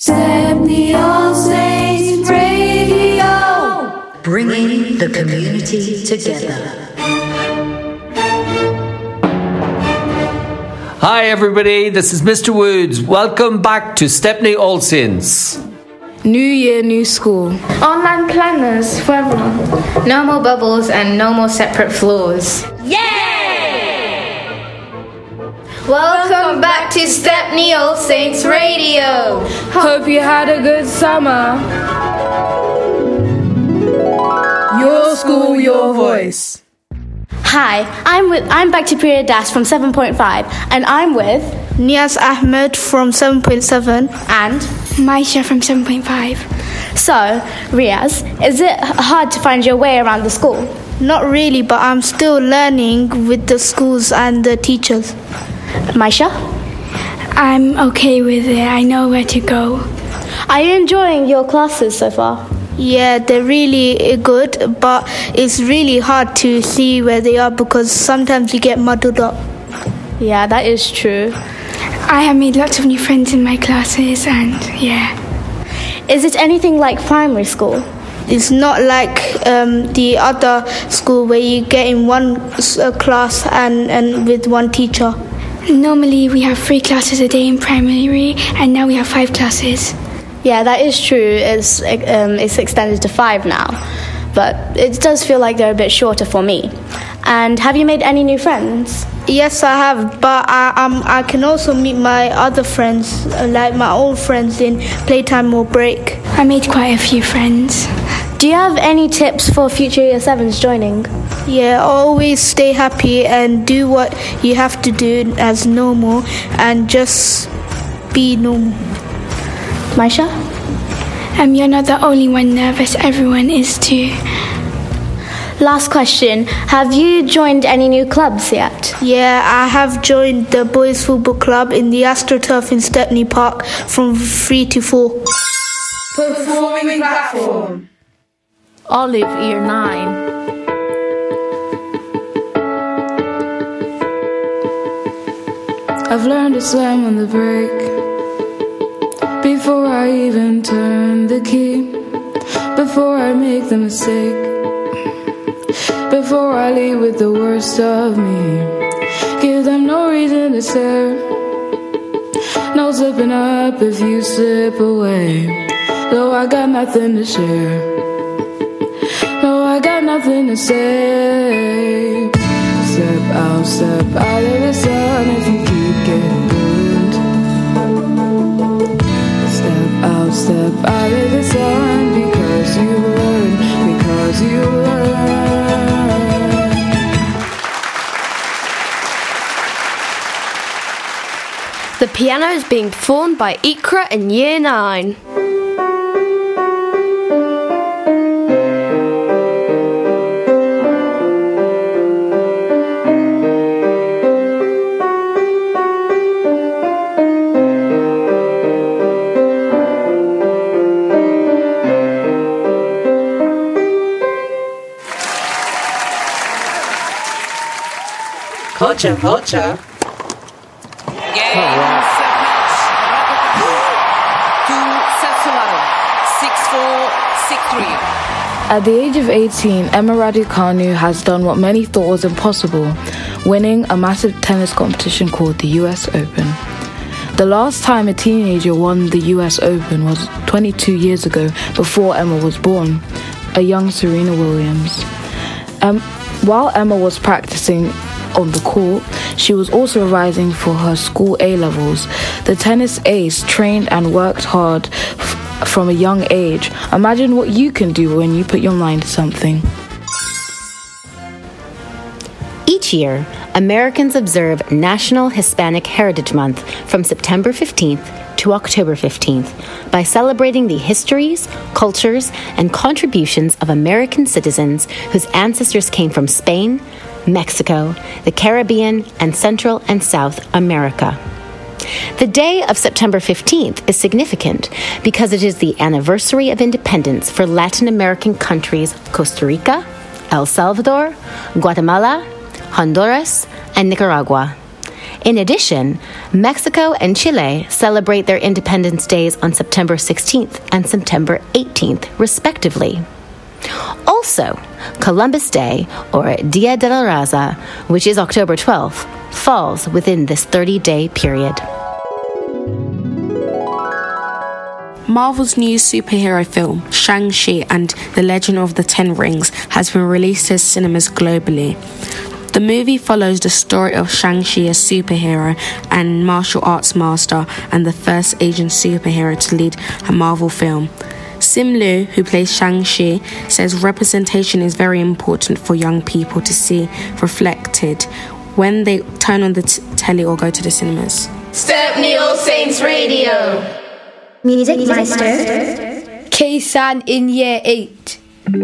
Stepney All Saints Radio, bringing the community together. Hi everybody, this is Mr. Woods. Welcome back to Stepney All Saints. New year, new school. Online planners for everyone. No more bubbles and no more separate floors. Yay! Welcome back to Stepney All Saints Radio. Hope you had a good summer. Your school, your voice. Hi, I'm Bacteria Das from 7.5, and I'm with Niaz Ahmed from 7.7 and Maisha from 7.5. So, Riaz, is it hard to find your way around the school? Not really, but I'm still learning with the schools and the teachers. Maisha? I'm okay with it. I know where to go. Are you enjoying your classes so far? Yeah, they're really good, but it's really hard to see where they are because sometimes you get muddled up. Yeah, that is true. I have made lots of new friends in my classes and yeah. Is it anything like primary school? It's not like the other school where you get in one class and with one teacher. Normally we have 3 classes a day in primary and now we have 5 classes. Yeah, that is true. It's extended to 5 now, but it does feel like they're a bit shorter for me. And have you made any new friends? Yes, I have, but I can also meet my other friends, like my old friends in playtime or break. I made quite a few friends. Do you have any tips for future Year 7s joining? Yeah, always stay happy and do what you have to do as normal and just be normal. Maisha? You're not the only one nervous, everyone is too. Last question, have you joined any new clubs yet? Yeah, I have joined the Boys Football Club in the AstroTurf in Stepney Park from 3 to 4. Performing platform. Olive, Year 9. I've learned to slam on the brake before I even turn the key, before I make the mistake, before I leave with the worst of me. Give them no reason to stare, no slipping up if you slip away. Though I got nothing to share, no, I got nothing to say. Step out of the sun if you keep getting burned. Step out of the sun because you learn. The piano is being performed by Ikra in Year 9. Culture. At the age of 18, Emma Raducanu has done what many thought was impossible, winning a massive tennis competition called the US Open. The last time a teenager won the US Open was 22 years ago, before Emma was born, a young Serena Williams. While Emma was practicing on the court, she was also revising for her school A-levels. The tennis ace trained and worked hard from a young age. Imagine what you can do when you put your mind to something. Each year, Americans observe National Hispanic Heritage Month from September 15th to October 15th by celebrating the histories, cultures, and contributions of American citizens whose ancestors came from Spain, Mexico, the Caribbean, and Central and South America. The day of September 15th is significant because it is the anniversary of independence for Latin American countries Costa Rica, El Salvador, Guatemala, Honduras, and Nicaragua. In addition, Mexico and Chile celebrate their Independence Days on September 16th and September 18th, respectively. Also, Columbus Day, or Dia de la Raza, which is October 12th, falls within this 30-day period. Marvel's new superhero film, Shang-Chi and the Legend of the Ten Rings, has been released to cinemas globally. The movie follows the story of Shang-Chi, a superhero and martial arts master, and the first Asian superhero to lead a Marvel film. Sim Liu, who plays Shang-Chi, says representation is very important for young people to see reflected when they turn on the telly or go to the cinemas. Stepney All Saints Radio. Music Meister. K-San in Year 8.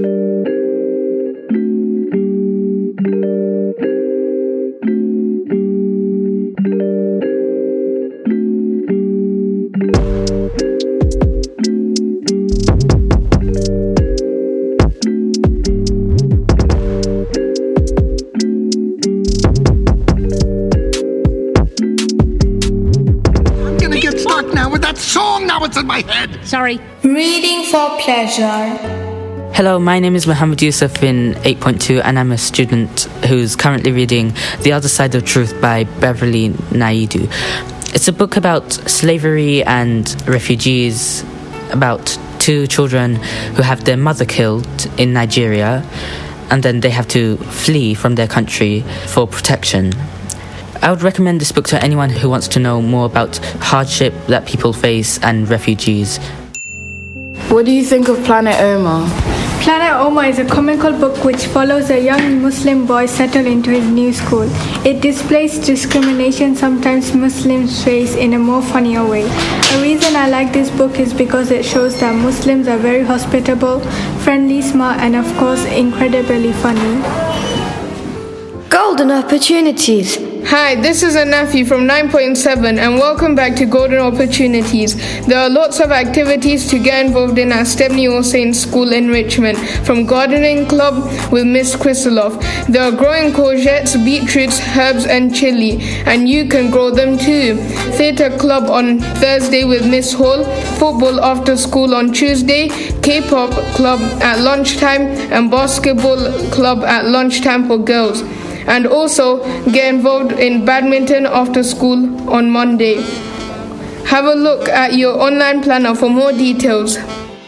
Now it's in my head. Sorry. Reading for pleasure. Hello, my name is Mohammed Yusuf in 8.2 and I'm a student who's currently reading The Other Side of Truth by Beverly Naidu. It's a book about slavery and refugees, about two children who have their mother killed in Nigeria and then they have to flee from their country for protection. I would recommend this book to anyone who wants to know more about hardship that people face and refugees. What do you think of Planet Omar? Planet Omar is a comical book which follows a young Muslim boy settled into his new school. It displays discrimination sometimes Muslims face in a more funnier way. A reason I like this book is because it shows that Muslims are very hospitable, friendly, smart, and of course incredibly funny. Golden opportunities. Hi, this is a nephew from 9.7 and welcome back to Golden Opportunities. There are lots of activities to get involved in at Stepney All Saints School in Richmond, from gardening club with Miss Krisloff. There are growing courgettes, beetroots, herbs and chili, and you can grow them too. Theatre club on Thursday with Miss Hall, football after school on Tuesday, K-pop club at lunchtime and basketball club at lunchtime for girls. And also get involved in badminton after school on Monday. Have a look at your online planner for more details.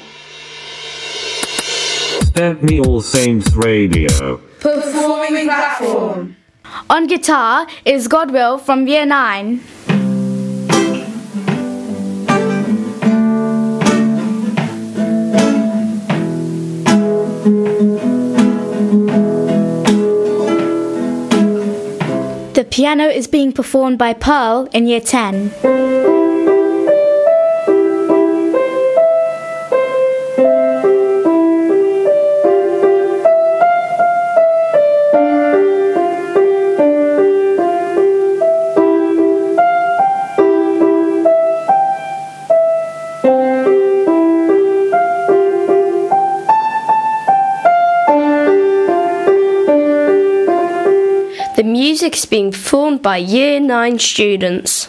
Stepney All Saints Radio. Performing platform. On guitar is Godwill from Year 9. The piano is being performed by Pearl in Year 10. The music's being performed by Year 9 students.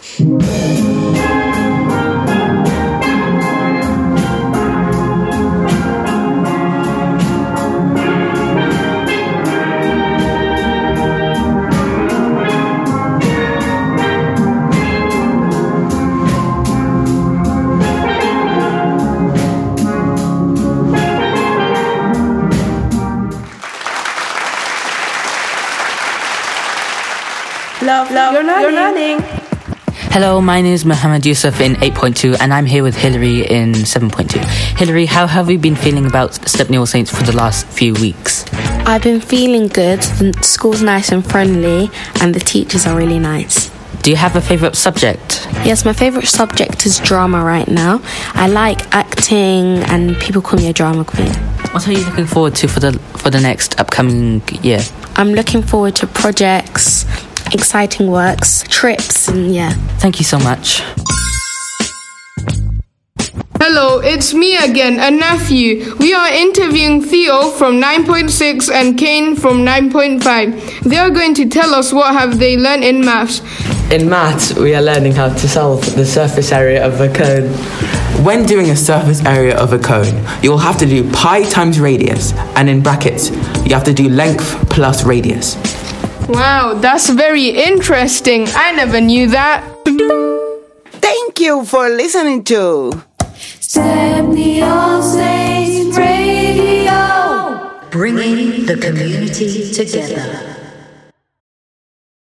Love, you're learning. Hello, my name is Mohammed Yusuf in 8.2 and I'm here with Hilary in 7.2. Hilary, how have you been feeling about Stepney All Saints for the last few weeks? I've been feeling good. The school's nice and friendly and the teachers are really nice. Do you have a favourite subject? Yes, my favourite subject is drama right now. I like acting and people call me a drama queen. What are you looking forward to for the next upcoming year? I'm looking forward to projects, exciting works, trips, and yeah. Thank you so much. Hello, it's me again, a nephew. We are interviewing Theo from 9.6 and Kane from 9.5. They are going to tell us what have they learned in maths. In maths, we are learning how to solve the surface area of a cone. When doing a surface area of a cone, you'll have to do pi times radius, and in brackets, you have to do length plus radius. Wow, that's very interesting. I never knew that. Thank you for listening to Stepney All Saints Radio, bringing the community together.